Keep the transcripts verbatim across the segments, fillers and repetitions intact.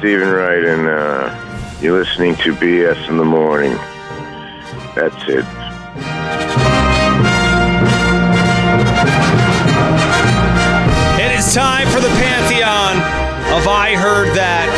Stephen Wright, and uh, you're listening to B S in the Morning. That's it. It is time for the pantheon of I Heard That.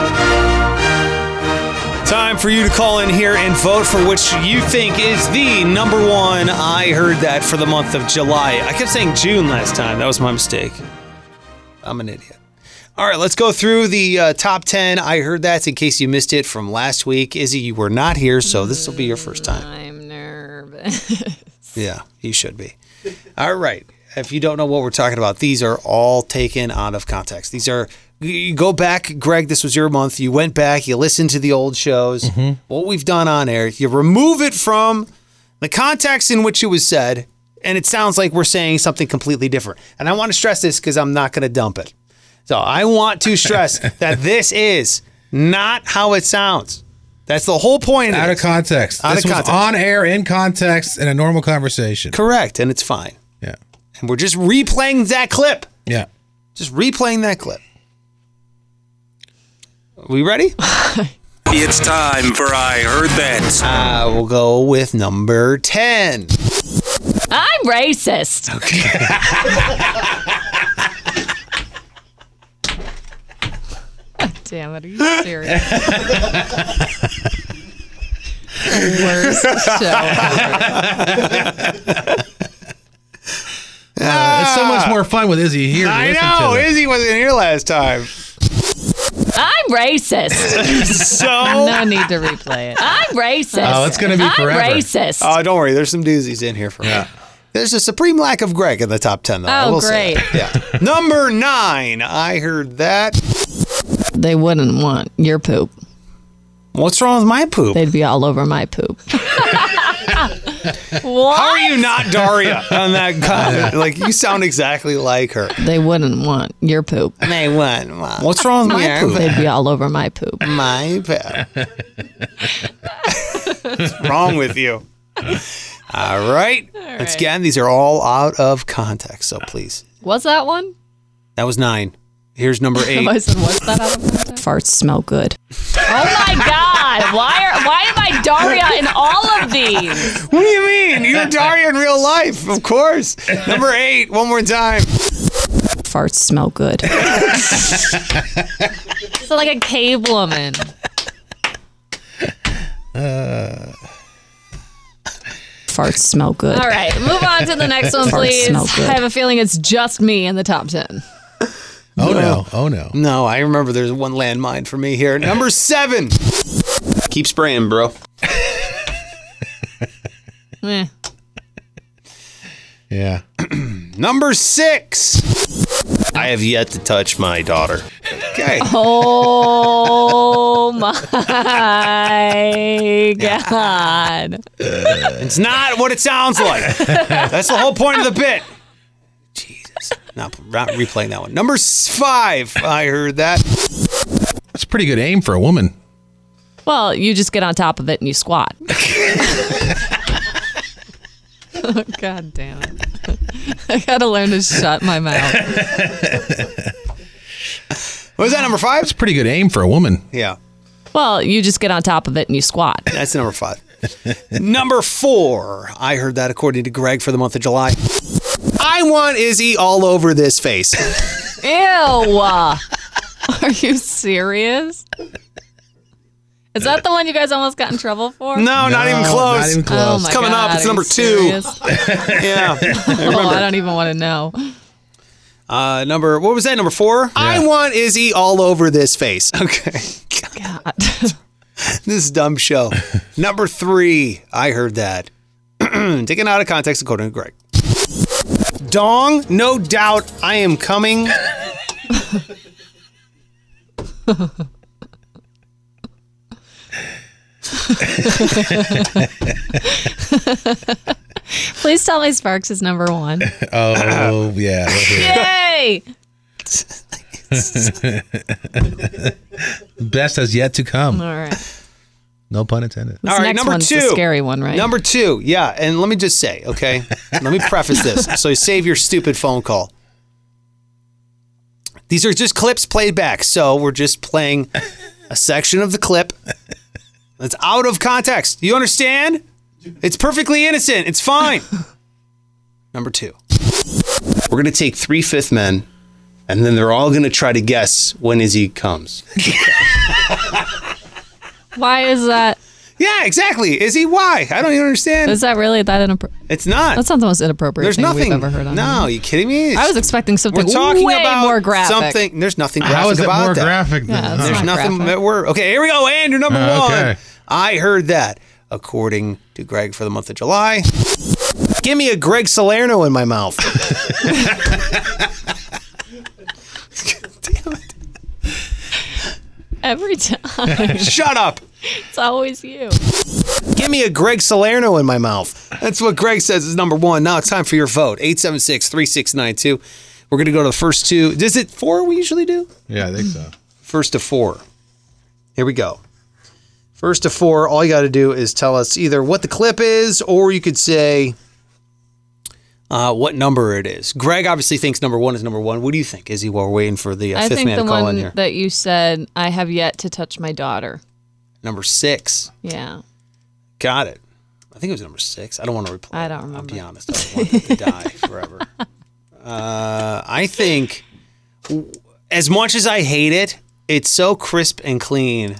Time for you to call in here and vote for which you think is the number one I Heard That for the month of July. I kept saying June last time. That was my mistake. I'm an idiot. All right, let's go through the uh, top ten I Heard That's in case you missed it from last week. Izzy, you were not here, so this will be your first time. I'm nervous. Yeah, you should be. All right. If you don't know what we're talking about, these are all taken out of context. These are, you go back, Greg, this was your month. You went back, you listened to the old shows, mm-hmm. what we've done on air. You remove it from the context in which it was said, and it sounds like we're saying something completely different. And I want to stress this because I'm not going to dump it. So I want to stress that this is not how it sounds. That's the whole point. Out of context. Out this of was context. On air, in context, in a normal conversation. Correct, and it's fine. Yeah. And we're just replaying that clip. Yeah. Just replaying that clip. Are we ready? It's time for I Heard That. Uh, we'll go with number ten. I'm racist. Okay. Damn it, are you serious? The worst show ever. Uh, it's so much more fun with Izzy here. I Listen know. to it. Izzy wasn't here last time. I'm racist. So No need to replay it. I'm racist. Oh, it's going to be forever. I'm racist. Oh, don't worry. There's some doozies in here for Yeah. me. There's a supreme lack of Greg in the top ten, though. I Oh, will say great. that. Yeah. Number nine. I heard that. They wouldn't want your poop. What's wrong with my poop? They'd be all over my poop. What? How are you not Daria on that comment? Like, you sound exactly like her. They wouldn't want your poop. They wouldn't want. What's wrong with my poop? They'd be all over my poop. My poop. What's wrong with you? All right. Once again, these are all out of context, so please. What's that one? That was nine. Here's number eight. I said, what's that out of context? Farts smell good. Oh my God. Why are why am I Daria in all of these? What do you mean? You're Daria in real life, of course. Number eight, one more time. Farts smell good. So like a cave woman. Uh, Farts smell good. All right, move on to the next one, Farts please. smell good. I have a feeling it's just me in the top ten. oh, no. Oh, no. No, I remember there's one landmine for me here. Number seven. Keep spraying, bro. Eh. Yeah. Number six. I have yet to touch my daughter. Okay. Oh my God. It's not what it sounds like. That's the whole point of the bit. Jesus. Not, not replaying that one. Number s- five. I heard that. That's pretty good aim for a woman. Well, you just get on top of it and you squat. Oh, God damn it. I gotta learn to shut my mouth. What was that, number five? That's pretty good aim for a woman. Yeah. Well, you just get on top of it and you squat. That's number five. Number four. I heard that according to Greg for the month of July. I want Izzy all over this face. Ew. Are you serious? Is that the one you guys almost got in trouble for? No, not even close. Not even close. Oh It's my coming God, up. It's are number you two. serious? Yeah. I Oh, remember. I don't even want to know. Uh, number, what was that? Number four? I want Izzy all over this face. Okay. God. This dumb show. Number three. I heard that. Taken out of context according to Greg. Dong, no doubt I am coming. Please tell me Sparks is number one. Oh, yeah. Yay! Best has yet to come. All right. No pun intended. This All right, next number one's two. the scary one, right? Number two. Yeah, and let me just say, okay? Let me preface this so you save your stupid phone call. These are just clips played back. So we're just playing a section of the clip that's out of context. You understand? It's perfectly innocent. It's fine. Number two. We're going to take three fifth men, and then they're all going to try to guess when Izzy comes. Why is that? Yeah, exactly. Izzy, why? I don't even understand. Is that really that inappropriate? It's not. That's not the most inappropriate There's thing nothing. we've ever heard on No, here. are you kidding me? I was expecting something We're talking way about more graphic. something. There's nothing graphic How is it about more that. graphic than Yeah, it's There's not nothing graphic. that we're okay. Here we go. And your number Uh, one. okay. I heard that, according to Greg, for the month of July. Give me a Greg Salerno in my mouth. Damn it! Every time. Shut up. It's always you. Give me a Greg Salerno in my mouth. That's what Greg says is number one. Now it's time for your vote. eight seven six, three six nine two. We're going to go to the first two. Is it four we usually do? Yeah, I think so. First to four. Here we go. First to four, all you got to do is tell us either what the clip is, or you could say uh, what number it is. Greg obviously thinks number one is number one. What do you think, Izzy, while we're waiting for the uh, I fifth think man the to call in one here? that you said, I have yet to touch my daughter. Number six. Yeah. Got it. I think it was number six. I don't want to reply. I don't I'll remember. be honest. I don't want that to die forever. Uh, I think, as much as I hate it, it's so crisp and clean.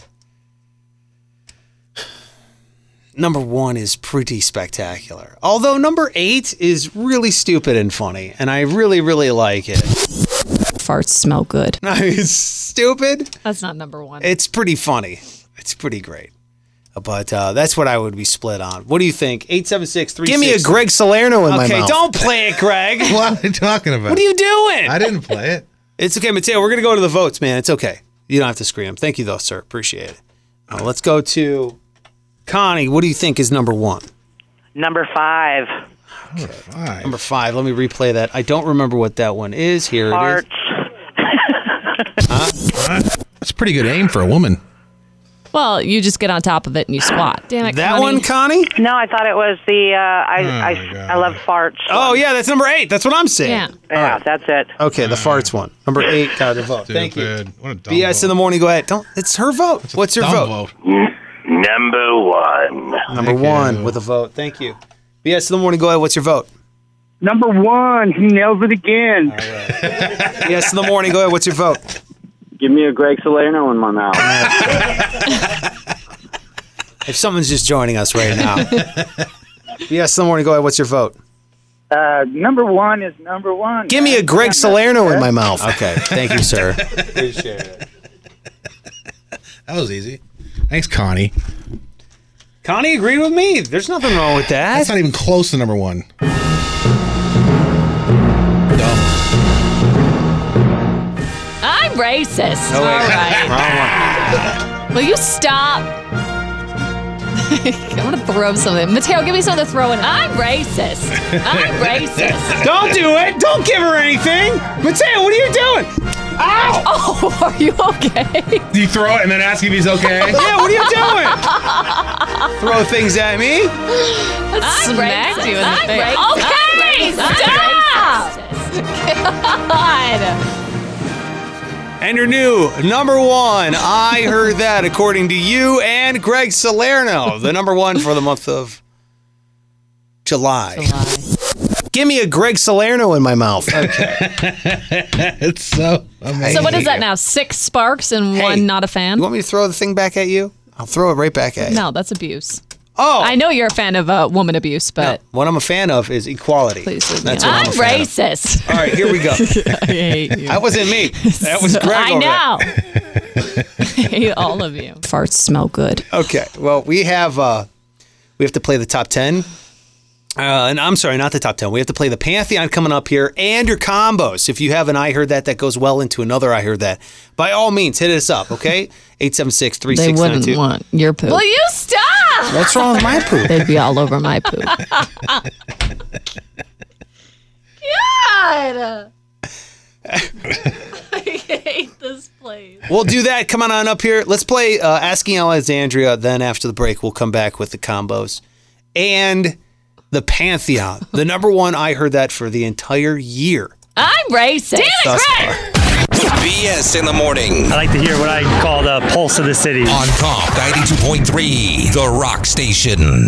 Number one is pretty spectacular. Although number eight is really stupid and funny, and I really, really like it. Farts smell good. It's stupid. That's not number one. It's pretty funny. It's pretty great. But uh, that's what I would be split on. What do you think? eight seven six, three six. Give me a Greg Salerno in my mouth. Okay, don't play it, Greg. What are you talking about? What are you doing? I didn't play it. It's okay, Mateo. We're going to go to the votes, man. It's okay. You don't have to scream. Thank you, though, sir. Appreciate it. Uh, let's go to Connie. What do you think is number one? Number five. Number five. Number five. Let me replay that. I don't remember what that one is. Here Farts. it is. Huh? That's pretty good aim for a woman. Well, you just get on top of it and you squat. Damn it, That Connie. one, Connie? No, I thought it was the. Uh, I, Oh, my I, God. I love farts. Oh, yeah, that's number eight. That's what I'm saying. Yeah. Yeah, that's it. Okay, the farts one. Number eight got a vote. Thank you. Stupid. What a dumb B S in the vote. morning. Go ahead. Don't. It's her vote. What's your Dumb vote? Number one. Number Thank one you. with a vote. Thank you. B S in the morning. Go ahead. What's your vote? Number one, he nails it again. B S in the morning. Go ahead. What's your vote? Give me a Greg Salerno in my mouth. If someone's just joining us right now. B S in the morning. Go ahead. What's your vote? Uh, number one is number one. Give me a Greg Salerno in my mouth. Okay. Thank you, sir. Appreciate it. That was easy. Thanks, Connie. Connie agreed with me. There's nothing wrong with that. That's not even close to number one. Dumb. I'm racist. Oh, wait. All right. Wrong one. Will you stop? I want to throw something. Mateo, give me something to throw in. I'm racist. I'm racist. Don't do it. Don't give her anything. Mateo, what are you doing? Ow! Oh, are you okay? You throw it and then ask if he's okay? Yeah, what are you doing? Throw things at me. I I'm smacked racist. you in the I'm face. racist. Okay, stop. God. And your new number one. I heard that according to you and Greg Salerno, the number one for the month of July. July. Give me a Greg Salerno in my mouth. Okay. It's so amazing. So what is that now? Six sparks and Hey, one not a fan? You want me to throw the thing back at you? I'll throw it right back at you. No, that's abuse. Oh, I know you're a fan of uh, woman abuse, no. but What I'm a fan of is equality. please leave That's me. what I'm, I'm a fan of. racist. All right, here we go. I hate you. That wasn't me. That was Greg. I over know. I hate all of you. Farts smell good. there. Okay. Well, we have uh, we have to play the top ten. Uh, and I'm sorry, not the top ten. We have to play the Pantheon coming up here and your combos. If you have an I Heard That that goes well into another I Heard That, by all means, hit us up, okay? eight seven six, three They six nine wouldn't two. want your poop. Will you stop? What's wrong with my poop? They'd be all over my poop. God. I hate this place. We'll do that. Come on on up here. Let's play uh, Asking Alexandria. Then after the break, we'll come back with the combos. And the Pantheon. The number one I Heard That for the entire year. I'm racist. Damn it, thus Greg! far. B S in the morning. I like to hear what I call the pulse of the city. On Comp ninety-two point three, The Rock Station.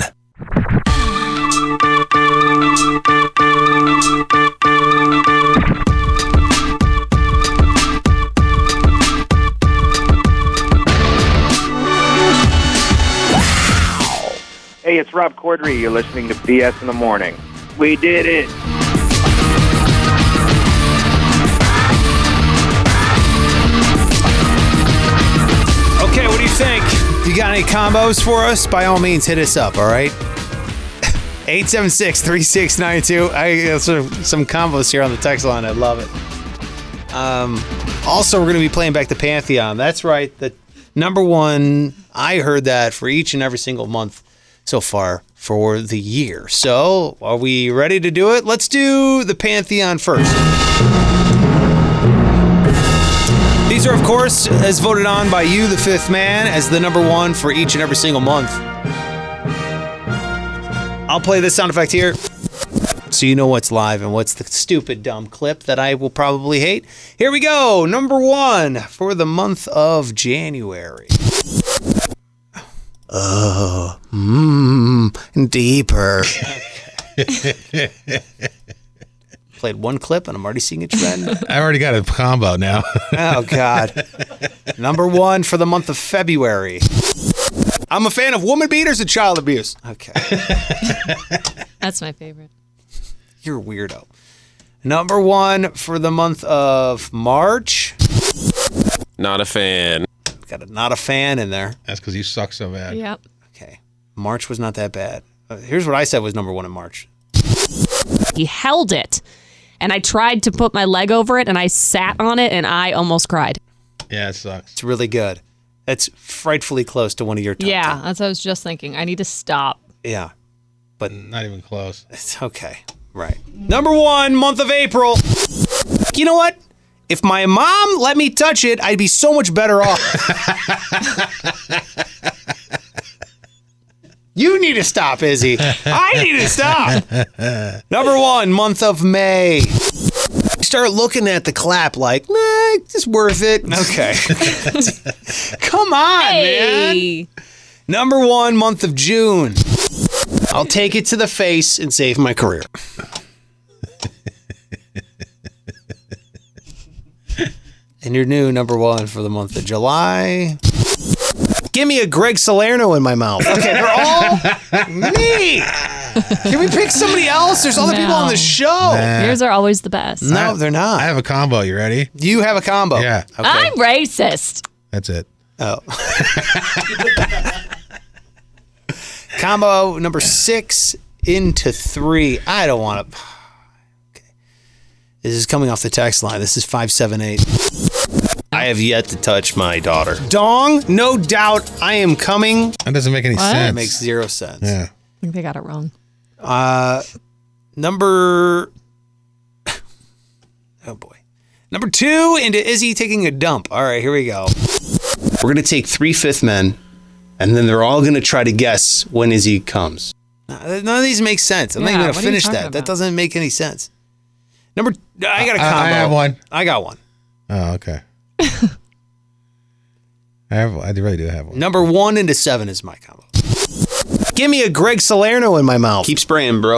Hey, it's Rob Corddry. You're listening to B S in the morning. We did it. Okay, what do you think? You got any combos for us? By all means, hit us up, all right? eight seven six, three six nine two. I got some, some combos here on the text line. I love it. Um, also, we're going to be playing back the Pantheon. That's right. The number one, I heard that for each and every single month so far for the year. So, are we ready to do it? Let's do the Pantheon first. These are, of course, as voted on by you, the fifth man, as the number one for each and every single month. I'll play this sound effect here so you know what's live and what's the stupid, dumb clip that I will probably hate. Here we go. Number one for the month of January. Oh, mmm, deeper. Okay. Played one clip and I'm already seeing a trend. I already got a combo now. Oh, God. Number one for the month of February. I'm a fan of woman beaters and child abuse. Okay. That's my favorite. You're a weirdo. Number one for the month of March. Not a fan. Got a not a fan in there. That's because you suck so bad. Yep. Okay. March was not that bad. Uh, here's what I said was number one in March. He held it, and I tried to put my leg over it, and I sat on it, and I almost cried. Yeah, it sucks. It's really good. That's frightfully close to one of your top Yeah, ten. that's what I was just thinking. I need to stop. Yeah. But Not even close. it's okay. Right. Number one, month of April. You know what? If my mom let me touch it, I'd be so much better off. You need to stop, Izzy. I need to stop. Number one, month of May. Start looking at the clap like, nah, it's worth it. Okay. Come on, Hey! man. Number one, month of June. I'll take it to the face and save my career. And your new number one for the month of July. Give me a Greg Salerno in my mouth. Okay, they're all me. Can we pick somebody else? There's other No. people on the show. Nah. Yours are always the best. No, they're not. I have a combo. You ready? You have a combo. Yeah. Okay. I'm racist. That's it. Oh. Combo number six into three. I don't want to. Okay. This is coming off the text line. This is five seven eight. I have yet to touch my daughter. Dong, no doubt I am coming. That doesn't make any What? sense. It makes zero sense. Yeah. I think they got it wrong. Uh, number. Oh boy. Number two into Izzy taking a dump. All right, here we go. We're going to take three fifth men, and then they're all going to try to guess when Izzy comes. None of these make sense. I'm Yeah, not even going what to are you finish talking that. That about? doesn't make any sense. Number. I got a I- combo. I have one. I got one. Oh, okay. I have. I really do have one. Number one into seven is my combo. Give me a Greg Salerno in my mouth. Keep spraying, bro.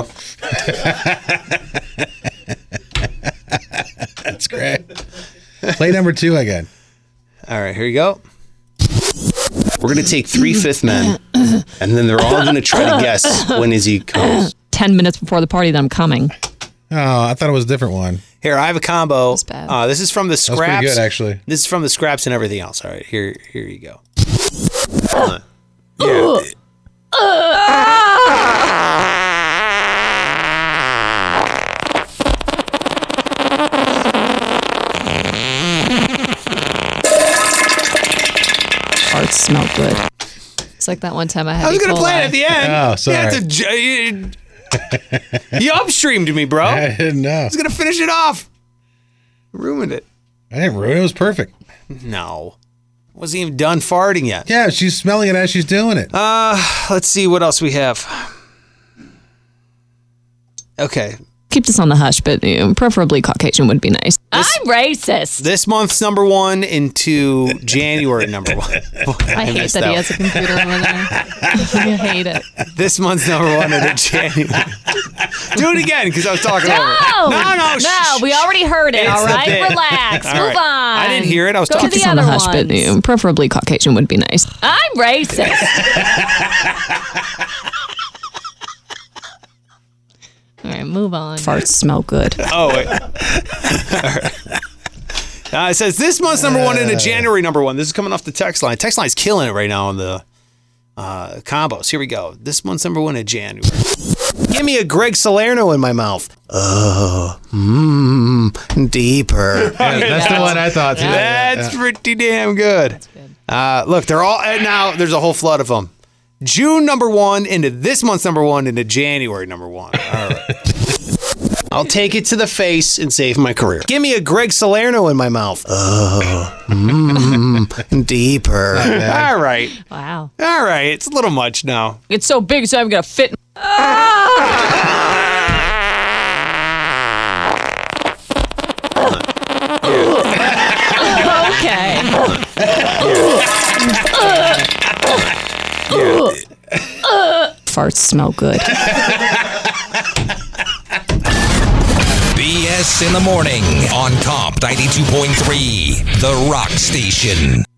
That's great. Play number two again. All right, here you go. We're going to take three fifth men, and then they're all going to try to guess when Izzy comes. Ten minutes before the party that I'm coming. Oh, I thought it was a different one. Here, I have a combo. That's bad. Uh, this is from the That's scraps. pretty good, actually. This is from the scraps and everything else. All right, here, here you go. Ugh. Farts smell good. It's like that one time I had. I was E. going to play it coli. at the end. Oh, sorry. You, had to, j- you, you upstreamed me, bro. I I didn't know. was going to finish it off. Ruined it. I didn't ruin it. It was perfect. No. Wasn't even done farting yet. Yeah, she's smelling it as she's doing it. Uh, let's see what else we have. Okay. keep this on the hush, but you know, preferably Caucasian would be nice. This- I'm racist. This month's number one into January number one. Boy, I, hate missed that, he one. has a computer over there. I hate it. This month's number one into January. Do it again because I was talking No, over. No, no, no. shh, We already heard it. It's All the right, bit. relax. All Move right. on. I didn't hear it. I was Go talking- to the Keep other this on the hush, ones. but you know, preferably Caucasian would be nice. I'm racist. All right, move on. Farts smell good. Oh, wait. All right. Uh, it says this month's number one into January number one. This is coming off the text line. Text line's killing it right now on the uh, combos. Here we go. This month's number one in January. Give me a Greg Salerno in my mouth. Oh, mmm, deeper. Yeah, that's the one I thought too. That's Yeah. pretty damn good. Uh, look, they're all and now. There's a whole flood of them. June number one into this month's number one into January number one. All right. I'll take it to the face and save my career. Give me a Greg Salerno in my mouth. Oh, mmm, deeper. All right. Wow. All right. It's a little much now. It's so big, so I'm gonna fit. Okay. Farts smell good. B S in the morning on Comp ninety-two point three, The Rock Station.